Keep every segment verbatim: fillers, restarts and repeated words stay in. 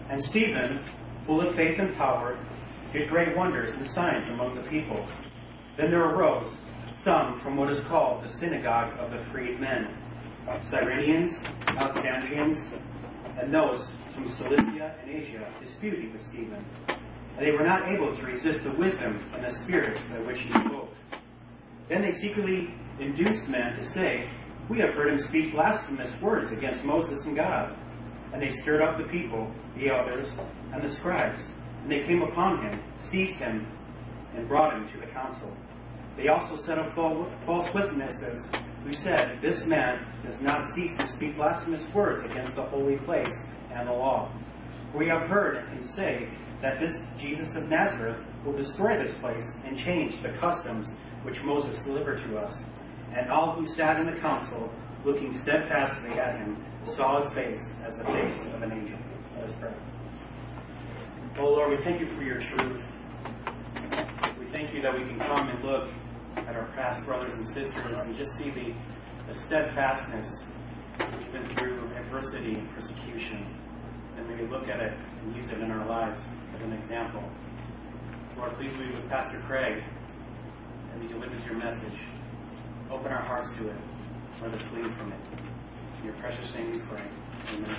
And Stephen, full of faith and power, did great wonders and signs among the people. Then there arose some from what is called the synagogue of the freedmen, Cyrenians, Alexandrians, and those from Cilicia and Asia, disputing with Stephen. And they were not able to resist the wisdom and the spirit by which he spoke. Then they secretly induced men to say, "We have heard him speak blasphemous words against Moses and God." And they stirred up the people, the elders, and the scribes. And they came upon him, seized him, and brought him to the council. They also set up false witnesses, who said, "This man does not cease to speak blasphemous words against the holy place and the law. For we have heard him say that this Jesus of Nazareth will destroy this place and change the customs which Moses delivered to us." And all who sat in the council, looking steadfastly at him, saw his face as the face of an angel. Let us pray. Oh Lord, we thank you for your truth. We thank you that we can come and look at our past brothers and sisters and just see the, the steadfastness which have been through adversity and persecution. And maybe look at it and use it in our lives as an example. Lord, please be with Pastor Craig as he delivers your message. Open our hearts to it. Let us glean from it. In your precious name we pray. Amen.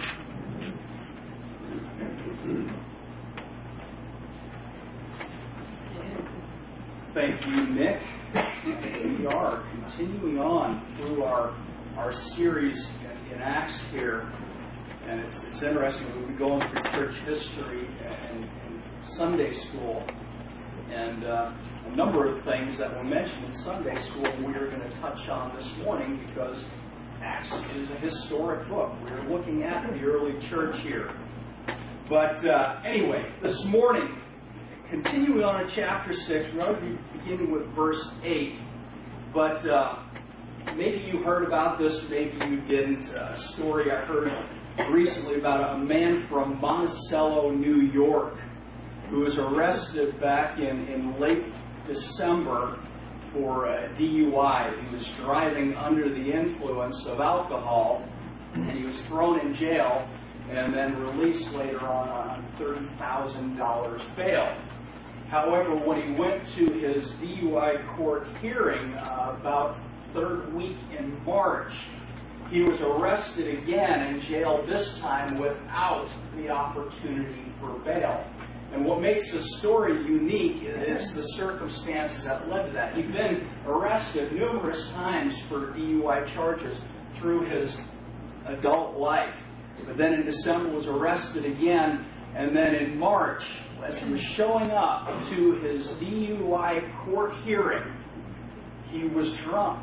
Thank you, Nick. We are continuing on through our our series in, in Acts here, and it's it's interesting. We've been going through church history and, and Sunday school, and uh, a number of things that were mentioned in Sunday school we are going to touch on this morning because Acts is a historic book. We're looking at the early church here. But uh, anyway, this morning, continuing on in chapter six, we're going to be beginning with verse eight. But uh, maybe you heard about this, maybe you didn't. A story I heard recently about a man from Monticello, New York, who was arrested back in, in late December for a D U I. He was driving under the influence of alcohol, and he was thrown in jail and then released later on on thirty thousand dollars bail. However, when he went to his D U I court hearing uh, about third week in March, he was arrested again and jailed, this time without the opportunity for bail. And what makes the story unique is the circumstances that led to that. He'd been arrested numerous times for D U I charges through his adult life. But then in December was arrested again, and then in March, as he was showing up to his D U I court hearing, he was drunk.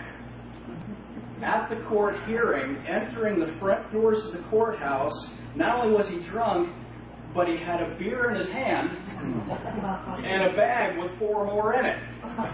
At the court hearing, entering the front doors of the courthouse, not only was he drunk, but he had a beer in his hand and a bag with four more in it.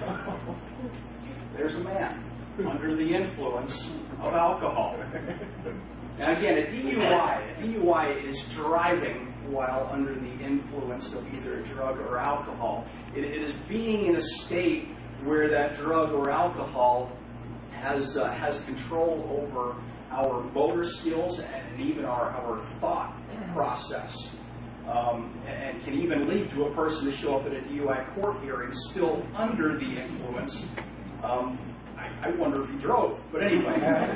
There's a man under the influence of alcohol. Now again, a D U I, a D U I is driving while under the influence of either a drug or alcohol. It, it is being in a state where that drug or alcohol has uh, has control over our motor skills and even our, our thought process. Um, and can even lead to a person to show up at a D U I court hearing still under the influence. Um, I, I wonder if he drove, but anyway.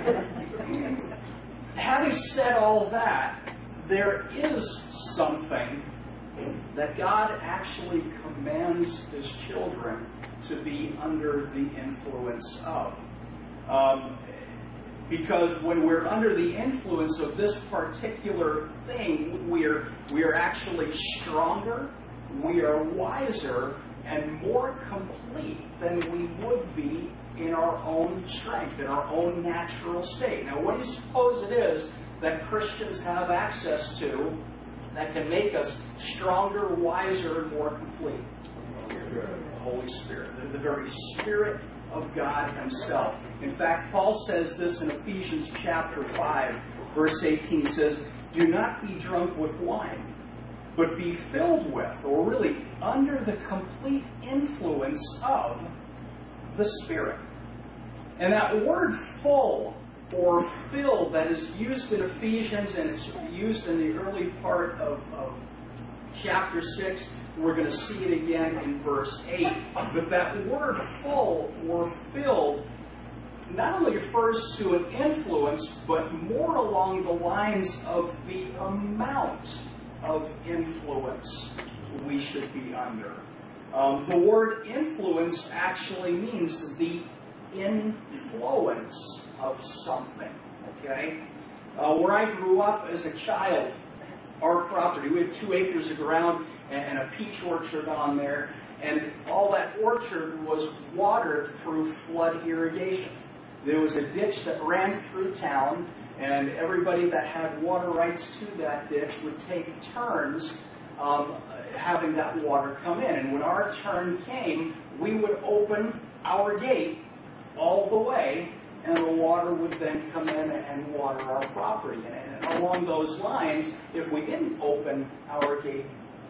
Having said all that, there is something that God actually commands His children to be under the influence of. Um, because when we're under the influence of this particular thing, we're, we're actually stronger, we are wiser, and more complete than we would be in our own strength, in our own natural state. Now, what do you suppose it is that Christians have access to that can make us stronger, wiser, and more complete? The Holy Spirit, the, the very Spirit of God Himself. In fact, Paul says this in Ephesians chapter five, verse eighteen. He says, "Do not be drunk with wine, but be filled with," or really under the complete influence of, the Spirit. And that word full or filled that is used in Ephesians and it's used in the early part of, of chapter six. We're going to see it again in verse eight. But that word full or filled not only refers to an influence, but more along the lines of the amount of influence we should be under. Um, the word influence actually means the influence of something. Okay? Uh, where I grew up as a child, our property, we had two acres of ground and a peach orchard on there, and all that orchard was watered through flood irrigation. There was a ditch that ran through town, and everybody that had water rights to that ditch would take turns um, having that water come in. And when our turn came, we would open our gate all the way, and the water would then come in and water our property. And along those lines, if we didn't open our gate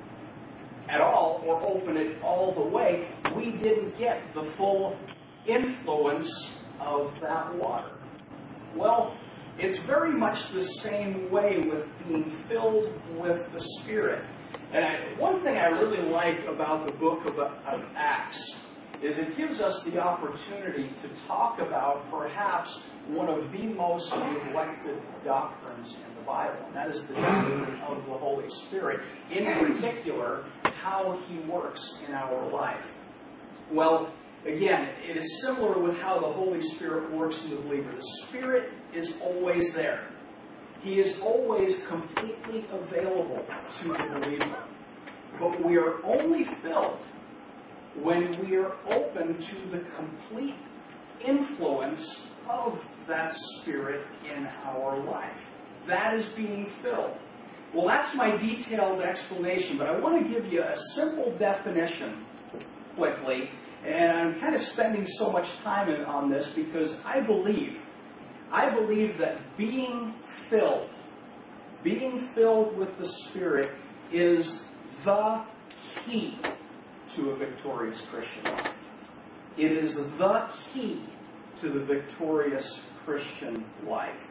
at all, or open it all the way, we didn't get the full influence of that water. Well, it's very much the same way with being filled with the Spirit. And I, one thing I really like about the book of, of Acts is it gives us the opportunity to talk about perhaps one of the most neglected doctrines in the Bible, and that is the doctrine of the Holy Spirit. In particular, how He works in our life. Well, again, it is similar with how the Holy Spirit works in the believer. The Spirit is always there. He is always completely available to the believer. But we are only filled when we are open to the complete influence of that Spirit in our life. That is being filled. Well, that's my detailed explanation, but I want to give you a simple definition quickly. And I'm kind of spending so much time on this because I believe, I believe that being filled, being filled with the Spirit is the key to a victorious Christian life. It is the key to the victorious Christian life.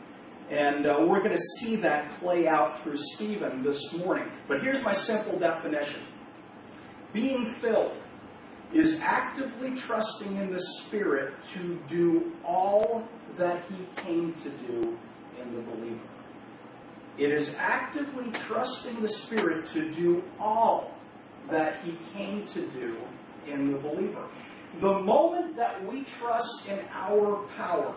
And uh, we're going to see that play out through Stephen this morning. But here's my simple definition. Being filled is actively trusting in the Spirit to do all that He came to do in the believer. It is actively trusting the Spirit to do all that He came to do in the believer. The moment that we trust in our power,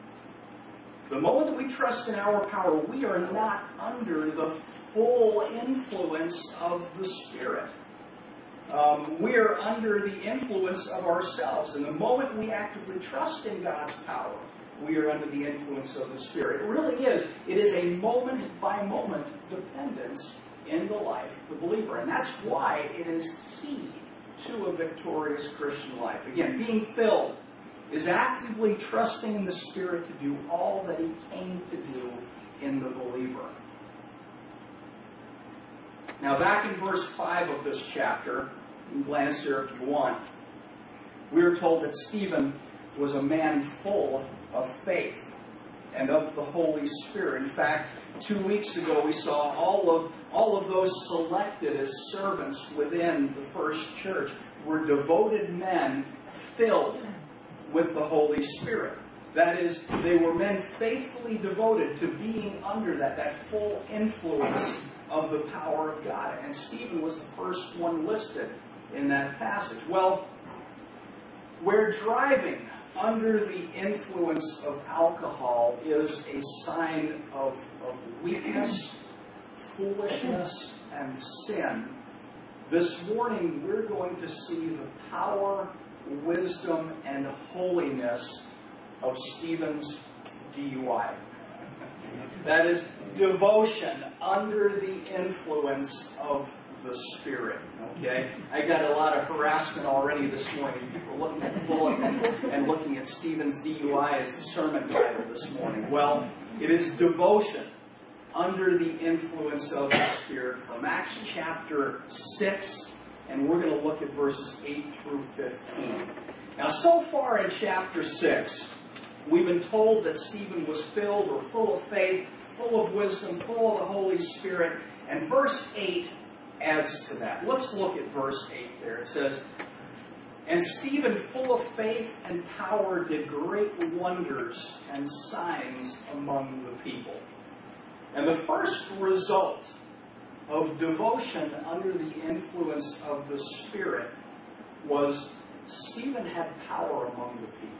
the moment that we trust in our power, we are not under the full influence of the Spirit. Um, we are under the influence of ourselves. And the moment we actively trust in God's power, we are under the influence of the Spirit. It really is. It is a moment-by-moment dependence in the life of the believer. And that's why it is key to a victorious Christian life. Again, being filled is actively trusting in the Spirit to do all that He came to do in the believer. Now, back in verse five of this chapter, you can glance there if you want, we are told that Stephen was a man full of faith and of the Holy Spirit. In fact, two weeks ago we saw all of, all of those selected as servants within the first church were devoted men filled with the Holy Spirit. That is, they were men faithfully devoted to being under that, that full influence of the power of God. And Stephen was the first one listed in that passage. Well, where driving under the influence of alcohol is a sign of, of weakness, foolishness, and sin, this morning we're going to see the power, wisdom, and holiness of Stephen's D U I. That is devotion under the influence of the Spirit. Okay? I got a lot of harassment already this morning. People looking at the bulletin and looking at Stephen's D U I as the sermon title this morning. Well, it is devotion under the influence of the Spirit from Acts chapter six, and we're going to look at verses eight through fifteen. Now, so far in chapter six, we've been told that Stephen was filled or full of faith, full of wisdom, full of the Holy Spirit. And verse eight adds to that. Let's look at verse eight there. It says, "And Stephen, full of faith and power, did great wonders and signs among the people." And the first result of devotion under the influence of the Spirit was Stephen had power among the people.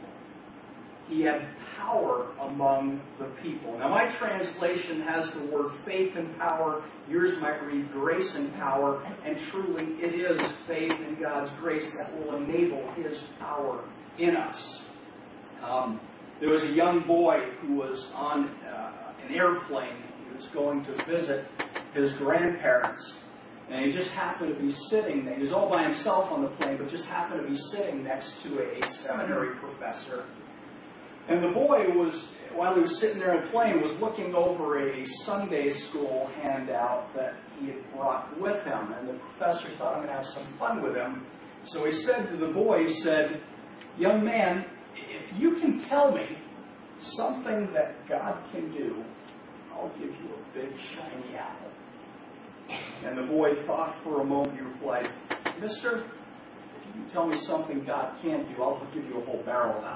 He had power among the people. Now, my translation has the word faith and power. Yours might read grace and power. And truly, it is faith in God's grace that will enable His power in us. Um, there was a young boy who was on uh, an airplane. He was going to visit his grandparents. And he just happened to be sitting there. He was all by himself on the plane, but just happened to be sitting next to a, a seminary professor. And the boy was, while he was sitting there on the plane, was looking over a Sunday school handout that he had brought with him. And the professor thought, I'm going to have some fun with him. So he said to the boy, he said, "Young man, if you can tell me something that God can do, I'll give you a big shiny apple." And the boy thought for a moment. He replied, "Mister, if you can tell me something God can't do, I'll give you a whole barrel of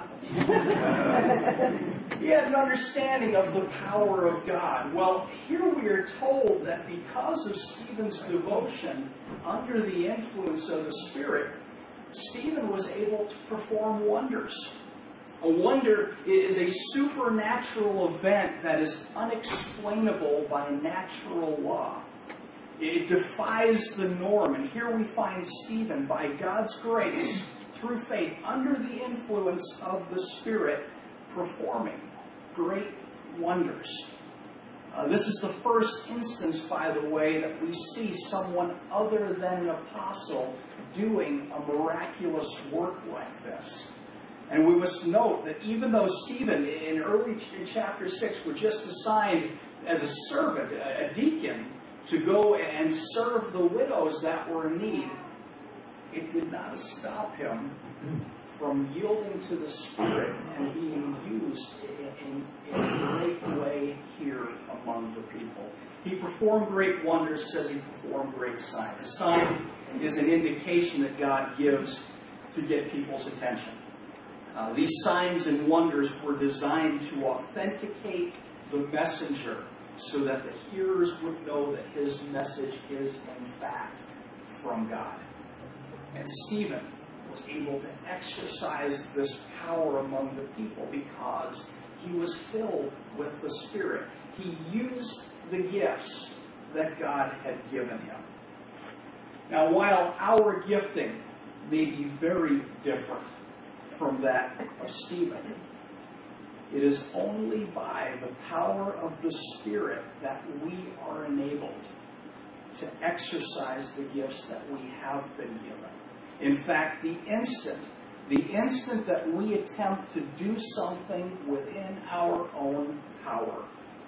apples." He had an understanding of the power of God. Well, here we are told that because of Stephen's devotion under the influence of the Spirit, Stephen was able to perform wonders. A wonder is a supernatural event that is unexplainable by natural law. It defies the norm. And here we find Stephen, by God's grace, through faith, under the influence of the Spirit, performing great wonders. Uh, this is the first instance, by the way, that we see someone other than an apostle doing a miraculous work like this. And we must note that even though Stephen, in early in chapter six, was just assigned as a servant, a, a deacon, to go and serve the widows that were in need, it did not stop him from yielding to the Spirit and being used in, in, in a great way here among the people. He performed great wonders, says he performed great signs. A sign is an indication that God gives to get people's attention. Uh, these signs and wonders were designed to authenticate the messenger so that the hearers would know that his message is, in fact, from God. And Stephen was able to exercise this power among the people because he was filled with the Spirit. He used the gifts that God had given him. Now, while our gifting may be very different from that of Stephen, it is only by the power of the Spirit that we are enabled to exercise the gifts that we have been given. In fact, the instant, the instant that we attempt to do something within our own power,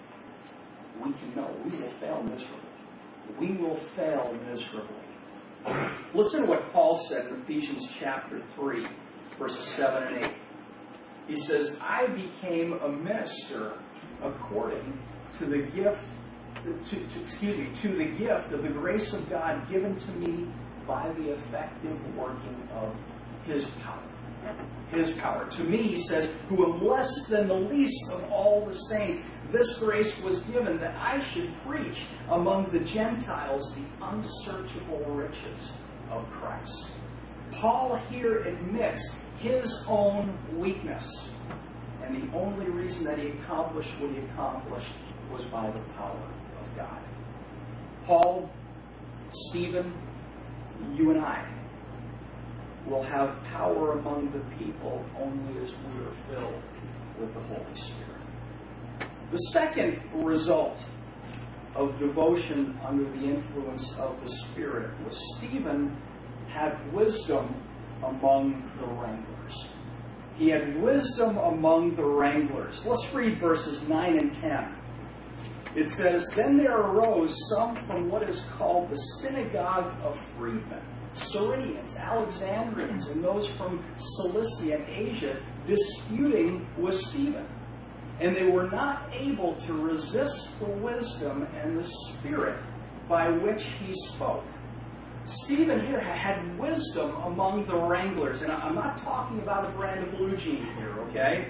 we can know we will fail miserably. We will fail miserably. Listen to what Paul said in Ephesians chapter three, verses seven and eight. He says, "I became a minister according to the gift, to, to, excuse me, to the gift of the grace of God given to me by the effective working of His power." His power. To me, he says, "who am less than the least of all the saints, this grace was given that I should preach among the Gentiles the unsearchable riches of Christ." Paul here admits his own weakness. And the only reason that he accomplished what he accomplished was by the power of God. Paul, Stephen, you and I will have power among the people only as we are filled with the Holy Spirit. The second result of devotion under the influence of the Spirit was Stephen had wisdom among the wranglers. He had wisdom among the wranglers. Let's read verses nine and ten. It says, "Then there arose some from what is called the synagogue of freedmen, Cyrenians, Alexandrians, and those from Cilicia and Asia, disputing with Stephen. And they were not able to resist the wisdom and the spirit by which he spoke. Stephen here had wisdom among the wranglers. And I'm not talking about a brand of blue jean here, okay?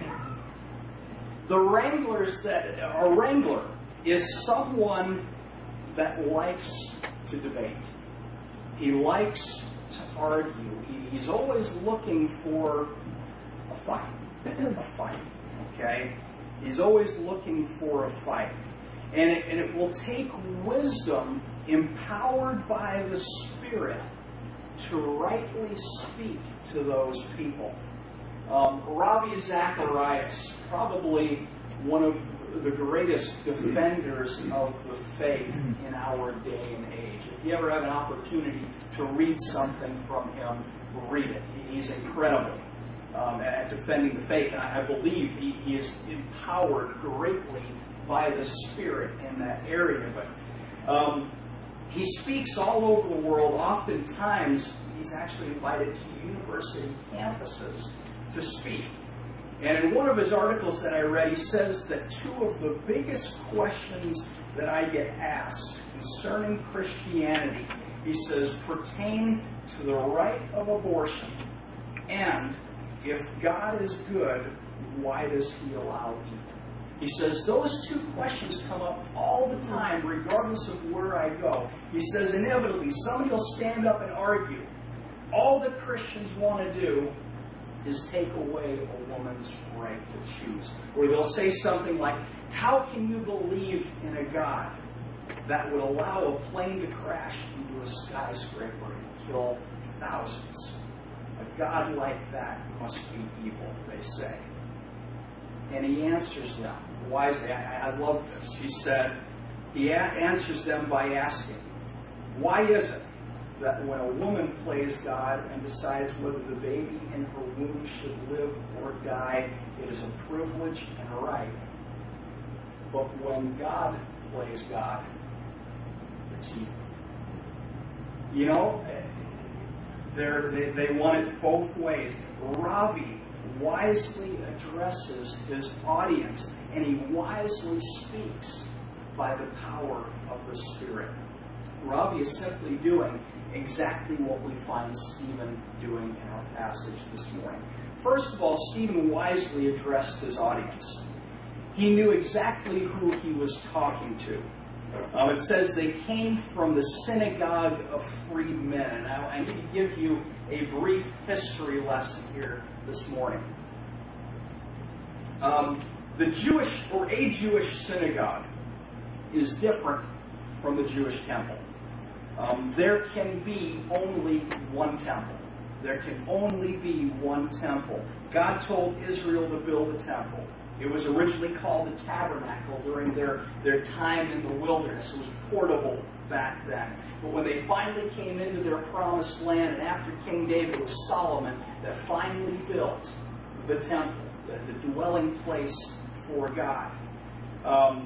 The wranglers that, a wrangler is someone that likes to debate. He likes to argue. He, he's always looking for a fight. A fight, okay? He's always looking for a fight. And it, and it will take wisdom empowered by the Spirit to rightly speak to those people. Um, Ravi Zacharias, probably one of the greatest defenders of the faith in our day and age. If you ever have an opportunity to read something from him, read it. He's incredible um, at defending the faith. And I, I believe he, he is empowered greatly by the Spirit in that area. But um, he speaks all over the world. Oftentimes, he's actually invited to university campuses to speak. And in one of his articles that I read, he says that two of the biggest questions that I get asked concerning Christianity, he says, pertain to the right of abortion and if God is good, why does he allow evil? He says those two questions come up all the time, regardless of where I go. He says inevitably somebody will stand up and argue. All that Christians want to do is take away a woman's right to choose. Or they'll say something like, how can you believe in a God that would allow a plane to crash into a skyscraper and kill thousands? A God like that must be evil, they say. And he answers them wisely. I, I love this. He said, he a- answers them by asking, why is it that when a woman plays God and decides whether the baby in her womb should live or die, it is a privilege and a right. But when God plays God, it's evil. You know, they're, they, they want it both ways. Ravi wisely addresses his audience, and he wisely speaks by the power of the Spirit. Ravi is simply doing exactly what we find Stephen doing in our passage this morning. First of all, Stephen wisely addressed his audience. He knew exactly who he was talking to. Um, it says they came from the synagogue of freedmen. And I, I need to give you a brief history lesson here this morning. Um, the Jewish, or a Jewish synagogue, is different from the Jewish temple. Um, there can be only one temple. There can only be one temple. God told Israel to build a temple. It was originally called the tabernacle during their, their time in the wilderness. It was portable back then. But when they finally came into their promised land, and after King David, it was Solomon that finally built the temple, the, the dwelling place for God. Um,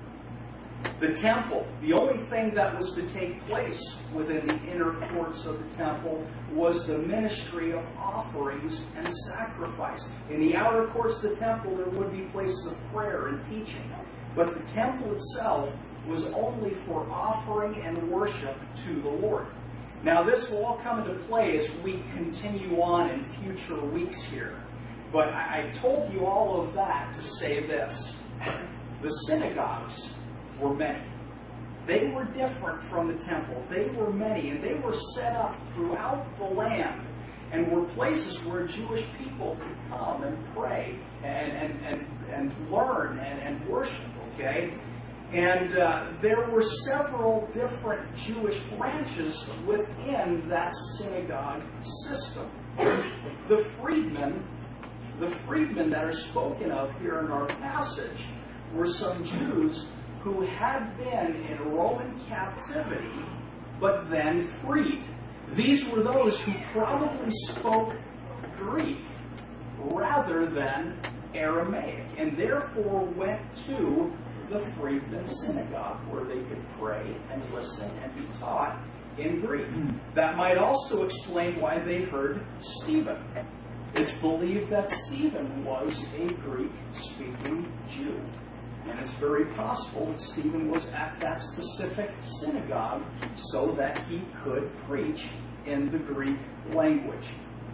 The temple, the only thing that was to take place within the inner courts of the temple was the ministry of offerings and sacrifice. In the outer courts of the temple, there would be places of prayer and teaching. But the temple itself was only for offering and worship to the Lord. Now, this will all come into play as we continue on in future weeks here. But I, I told you all of that to say this. The synagogues were many. They were different from the temple. They were many, and they were set up throughout the land and were places where Jewish people could come and pray and, and, and, and learn and, and worship, okay? And uh, there were several different Jewish branches within that synagogue system. The freedmen, the freedmen that are spoken of here in our passage were some Jews who had been in Roman captivity, but then freed. These were those who probably spoke Greek rather than Aramaic, and therefore went to the freedmen's synagogue where they could pray and listen and be taught in Greek. That might also explain why they heard Stephen. It's believed that Stephen was a Greek-speaking Jew. And it's very possible that Stephen was at that specific synagogue so that he could preach in the Greek language.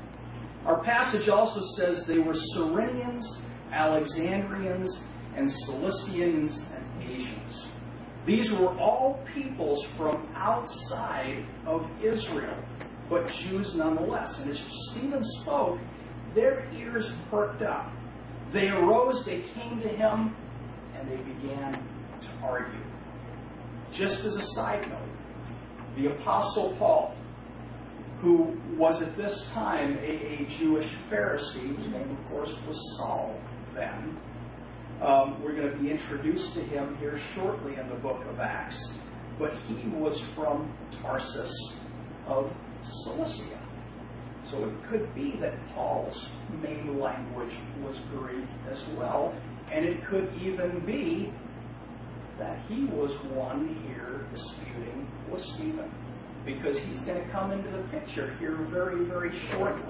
Our passage also says they were Cyrenians, Alexandrians, and Cilicians and Asians. These were all peoples from outside of Israel, but Jews nonetheless. And as Stephen spoke, their ears perked up. They arose, they came to him, and they began to argue. Just as a side note, the Apostle Paul, who was at this time a, a Jewish Pharisee, whose name, of course, was Saul then, um, we're going to be introduced to him here shortly in the book of Acts, but he was from Tarsus of Cilicia. So it could be that Paul's main language was Greek as well, and it could even be that he was one here disputing with Stephen, because he's going to come into the picture here very, very shortly.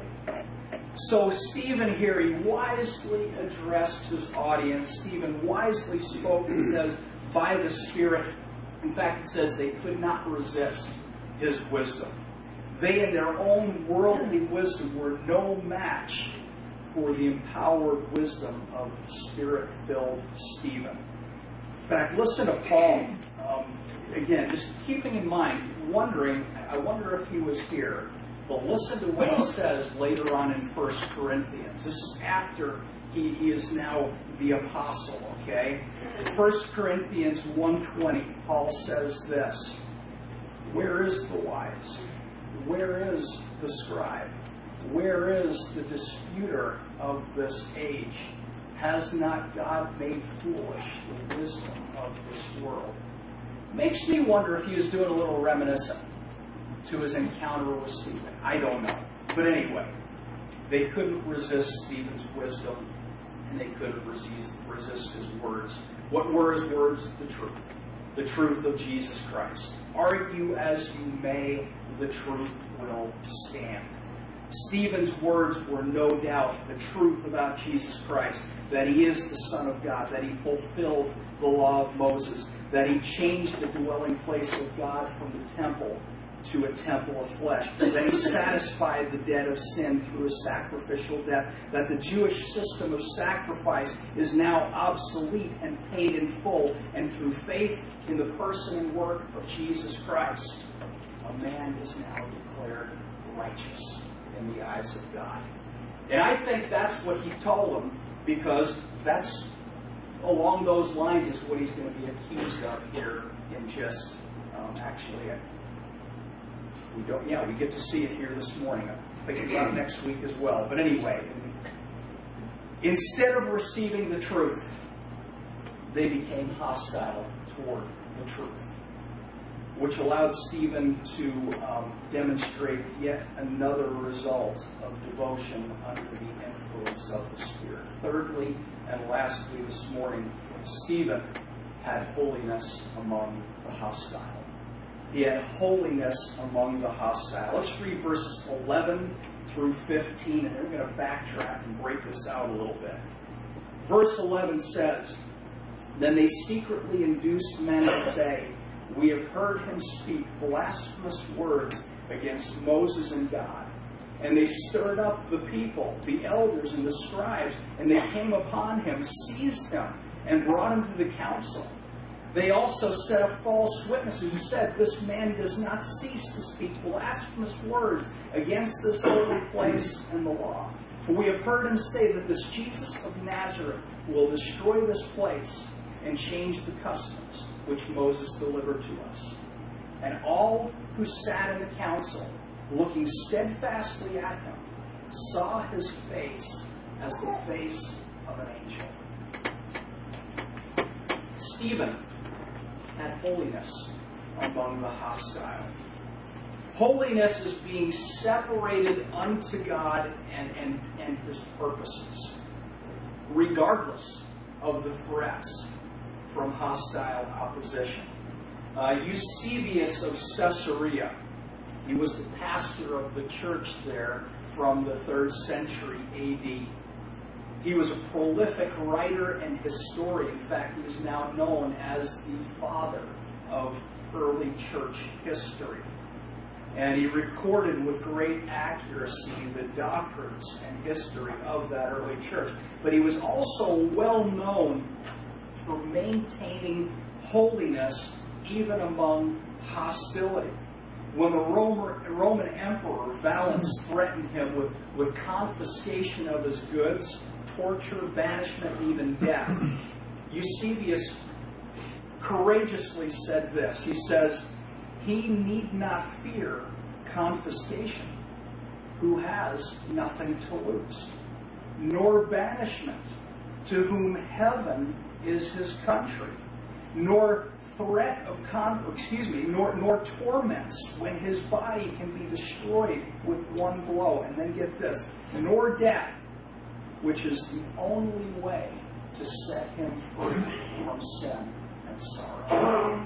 So Stephen here, he wisely addressed his audience. Stephen wisely spoke, it says, by the Spirit. In fact, it says they could not resist his wisdom. They, in their own worldly wisdom, were no match for the empowered wisdom of Spirit-filled Stephen. In fact, listen to Paul. Um, again, just keeping in mind, wondering, I wonder if he was here, but listen to what he says later on in First Corinthians. This is after he, he is now the apostle, okay? First Corinthians one twenty, Paul says this, "Where is the wise? Where is the scribe? Where is the disputer of this age? Has not God made foolish the wisdom of this world?" Makes me wonder if he was doing a little reminiscent to his encounter with Stephen. I don't know. But anyway, they couldn't resist Stephen's wisdom, and they couldn't resist, resist his words. What were his words? The truth. The truth of Jesus Christ. Argue as you may, the truth will stand. Stephen's words were no doubt the truth about Jesus Christ, that he is the Son of God, that he fulfilled the law of Moses, that he changed the dwelling place of God from the temple to a temple of flesh, that he satisfied the debt of sin through a sacrificial death, that the Jewish system of sacrifice is now obsolete and paid in full, and through faith in the person and work of Jesus Christ, a man is now declared righteous in the eyes of God. And I think that's what he told them, because that's along those lines is what he's going to be accused of here in just, um, actually, I, we don't, yeah, we get to see it here this morning. I'm thinking about it next week as well. But anyway, instead of receiving the truth, they became hostile toward the truth, which allowed Stephen to um, demonstrate yet another result of devotion under the influence of the Spirit. Thirdly, and lastly this morning, Stephen had holiness among the hostile. He had holiness among the hostile. Let's read verses eleven through fifteen, and we're going to backtrack and break this out a little bit. Verse eleven says, "Then they secretly induced men to say, 'We have heard him speak blasphemous words against Moses and God.' And they stirred up the people, the elders and the scribes, and they came upon him, seized him, and brought him to the council. They also set up false witnesses who said, 'This man does not cease to speak blasphemous words against this holy place and the law. For we have heard him say that this Jesus of Nazareth will destroy this place and change the customs which Moses delivered to us.' And all who sat in the council, looking steadfastly at him, saw his face as the face of an angel." Stephen had holiness among the hostile. Holiness is being separated unto God and, and, and his purposes, regardless of the threats from hostile opposition. Uh, Eusebius of Caesarea, he was the pastor of the church there from the third century A D. He was a prolific writer and historian. In fact, he is now known as the father of early church history. And he recorded with great accuracy the doctrines and history of that early church. But he was also well known for maintaining holiness even among hostility. When the Roman, Roman Emperor Valens threatened him with, with confiscation of his goods, torture, banishment, and even death, Eusebius courageously said this. He says, "He need not fear confiscation who has nothing to lose, nor banishment to whom heaven is his country, nor threat of con excuse me, nor nor torments when his body can be destroyed with one blow." And then get this, "nor death, which is the only way to set him free from sin and sorrow."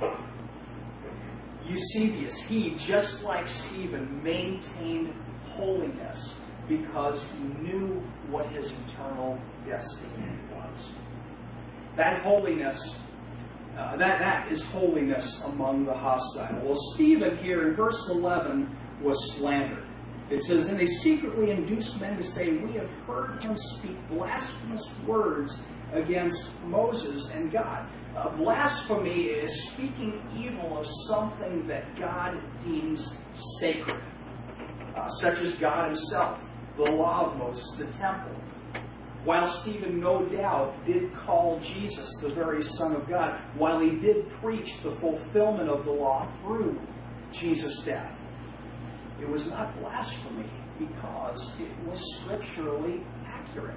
Eusebius, he, just like Stephen, maintained holiness because he knew what his eternal destiny was. That holiness, uh, that, that is holiness among the hostile. Well, Stephen here in verse eleven was slandered. It says, "And they secretly induced men to say, we have heard him speak blasphemous words against Moses and God." Uh, blasphemy is speaking evil of something that God deems sacred, uh, such as God himself, the law of Moses, the temple. While Stephen no doubt did call Jesus the very Son of God, while he did preach the fulfillment of the law through Jesus' death, it was not blasphemy because it was scripturally accurate.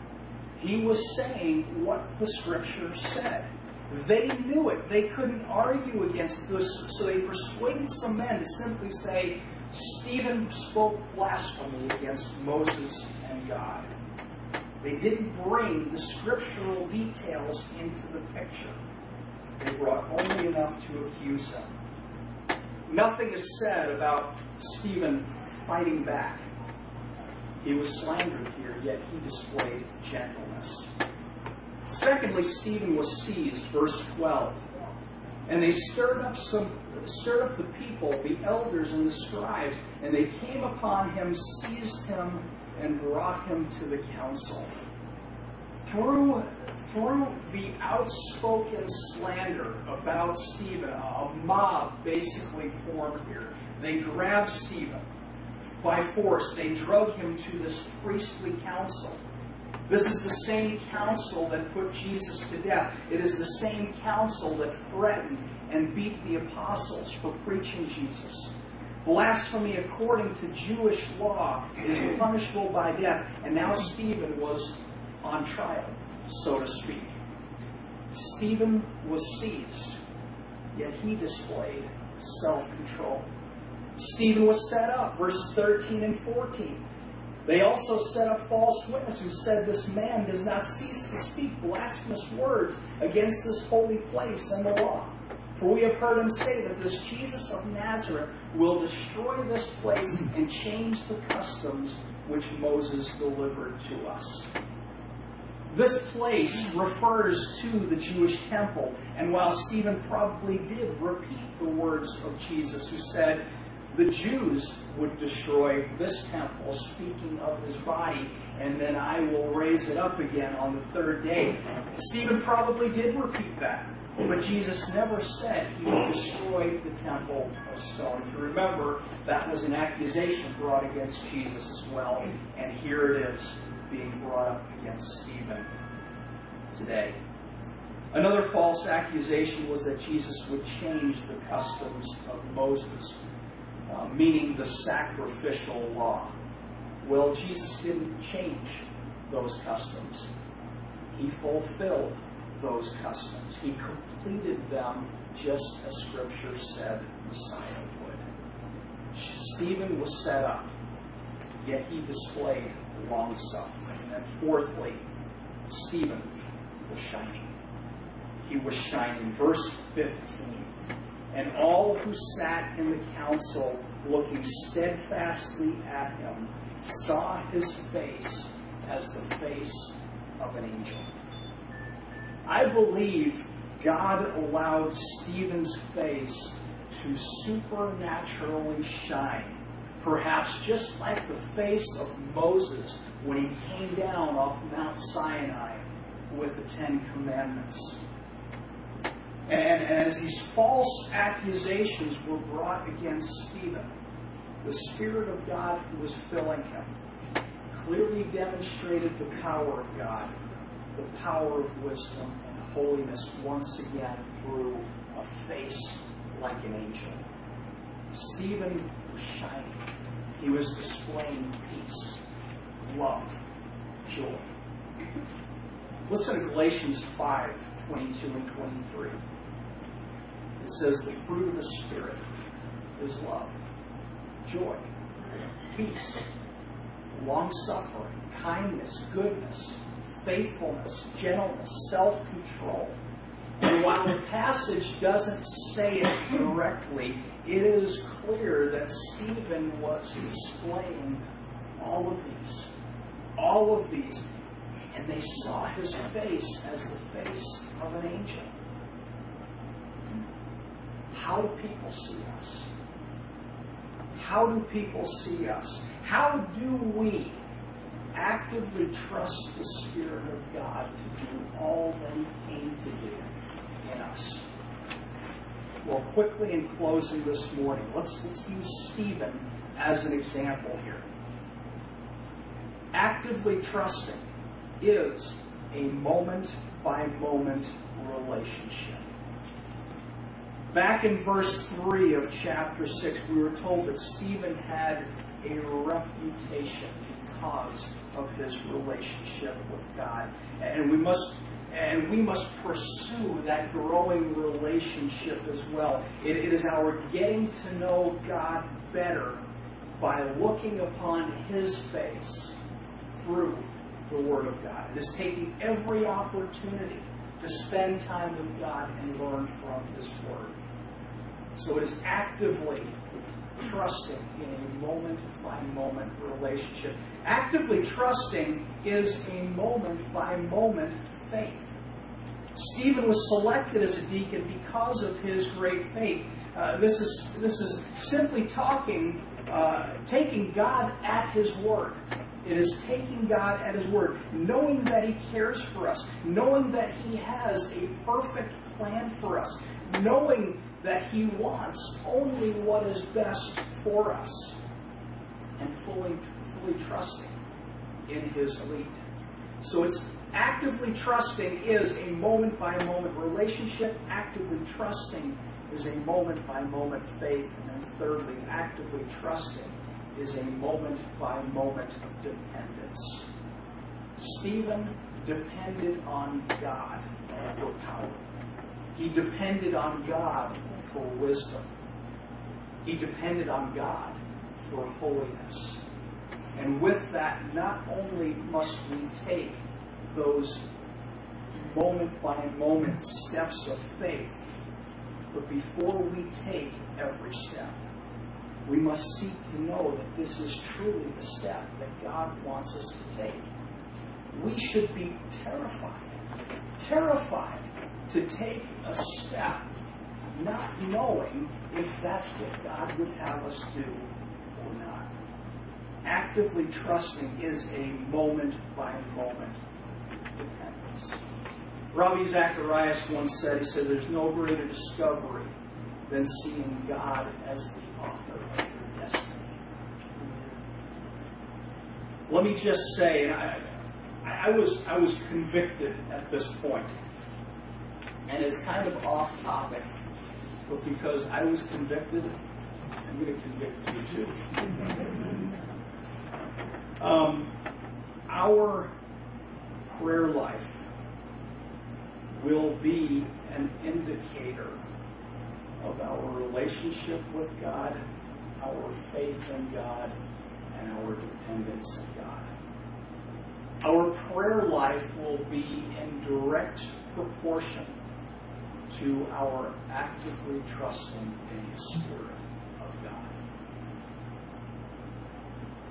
He was saying what the Scripture said. They knew it. They couldn't argue against this, so they persuaded some men to simply say, Stephen spoke blasphemy against Moses and God. They didn't bring the scriptural details into the picture. They brought only enough to accuse him. Nothing is said about Stephen fighting back. He was slandered here, yet he displayed gentleness. Secondly, Stephen was seized, verse twelve. "And they stirred up some, stirred up the people, the elders and the scribes, and they came upon him, seized him, and brought him to the council." Through, through the outspoken slander about Stephen, a mob basically formed here. They grabbed Stephen by force. They drug him to this priestly council. This is the same council that put Jesus to death. It is the same council that threatened and beat the apostles for preaching Jesus. Blasphemy according to Jewish law is punishable by death. And now Stephen was on trial, so to speak. Stephen was seized, yet he displayed self-control. Stephen was set up, verses thirteen and fourteen. They also set up false witnesses who said, "This man does not cease to speak blasphemous words against this holy place and the law. For we have heard him say that this Jesus of Nazareth will destroy this place and change the customs which Moses delivered to us." This place refers to the Jewish temple, and while Stephen probably did repeat the words of Jesus who said, the Jews would destroy this temple, speaking of his body, and then I will raise it up again on the third day. Stephen probably did repeat that, but Jesus never said he would destroy the temple of stone. If you remember, that was an accusation brought against Jesus as well, and here it is being brought up against Stephen today. Another false accusation was that Jesus would change the customs of Moses. Uh, meaning the sacrificial law. Well, Jesus didn't change those customs. He fulfilled those customs. He completed them just as Scripture said Messiah would. Stephen was set up, yet he displayed long-suffering. And then fourthly, Stephen was shining. He was shining. Verse fifteen. "And all who sat in the council, looking steadfastly at him, saw his face as the face of an angel. I believe God allowed Stephen's face to supernaturally shine, perhaps just like the face of Moses when he came down off Mount Sinai with the Ten Commandments. And, and as these false accusations were brought against Stephen, the Spirit of God who was filling him clearly demonstrated the power of God, the power of wisdom and holiness once again through a face like an angel. Stephen was shining. He was displaying peace, love, joy. Listen to Galatians five, twenty-two and twenty-three. It says, the fruit of the Spirit is love, joy, peace, long-suffering, kindness, goodness, faithfulness, gentleness, self-control. And while the passage doesn't say it directly, it is clear that Stephen was displaying all of these. All of these. And they saw his face as the face of an angel. How do people see us? How do people see us? How do we actively trust the Spirit of God to do all that He came to do in us? Well, quickly in closing this morning, let's, let's use Stephen as an example here. Actively trusting is a moment-by-moment relationship. Back in verse three of chapter six, we were told that Stephen had a reputation because of his relationship with God. And we must and we must pursue that growing relationship as well. It, it is our getting to know God better by looking upon His face through the Word of God. It is taking every opportunity to spend time with God and learn from His Word. So it is actively trusting in a moment-by-moment relationship. Actively trusting is a moment-by-moment faith. Stephen was selected as a deacon because of his great faith. Uh, this is this is simply talking, uh, taking God at His word. It is taking God at His word, knowing that He cares for us, knowing that He has a perfect plan for us, knowing that He wants only what is best for us, and fully, fully trusting in His lead. So it's actively trusting is a moment-by-moment relationship. Actively trusting is a moment-by-moment faith. And then thirdly, actively trusting is a moment-by-moment dependence. Stephen depended on God for power. He depended on God for wisdom. He depended on God for holiness. And with that, not only must we take those moment-by-moment steps of faith, but before we take every step, we must seek to know that this is truly the step that God wants us to take. We should be terrified, terrified to take a step, not knowing if that's what God would have us do or not. Actively trusting is a moment-by-moment dependence. Ravi Zacharias once said, he said, there's no greater discovery than seeing God as the author of your destiny. Let me just say, and I, I was I was convicted at this point, and it's kind of off topic, but because I was convicted, I'm going to convict you too. Um, our prayer life will be an indicator of our relationship with God, our faith in God, and our dependence on God. Our prayer life will be in direct proportion to our actively trusting in the Spirit of God.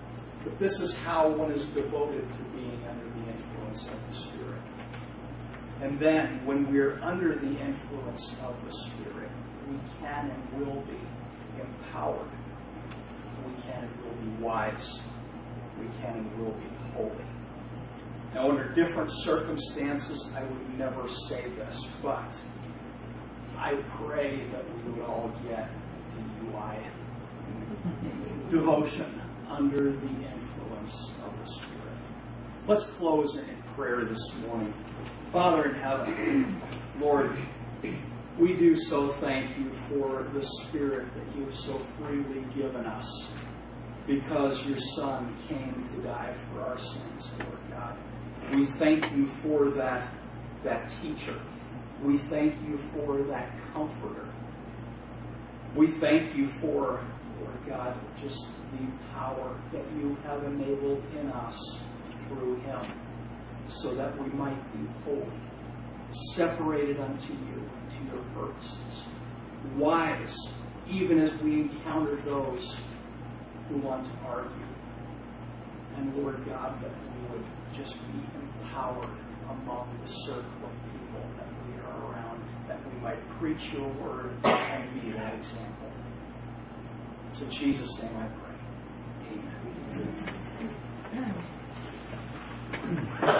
But this is how one is devoted to being under the influence of the Spirit. And then, when we're under the influence of the Spirit, we can and will be empowered. We can and will be wise. We can and will be holy. Now, under different circumstances, I would never say this, but I pray that we would all get D U I devotion under the influence of the Spirit. Let's close in prayer this morning. Father in heaven, Lord, we do so thank you for the Spirit that you have so freely given us, because your Son came to die for our sins, Lord God. We thank you for that, that teacher. We thank you for that comforter. We thank you for, Lord God, just the power that you have enabled in us through him, so that we might be holy, separated unto you, to your purposes, wise, even as we encounter those who want to argue. And Lord God, that we would just be empowered among the circle of people that we are around, that we might preach your word and be that example. It's in Jesus' name I pray. Amen.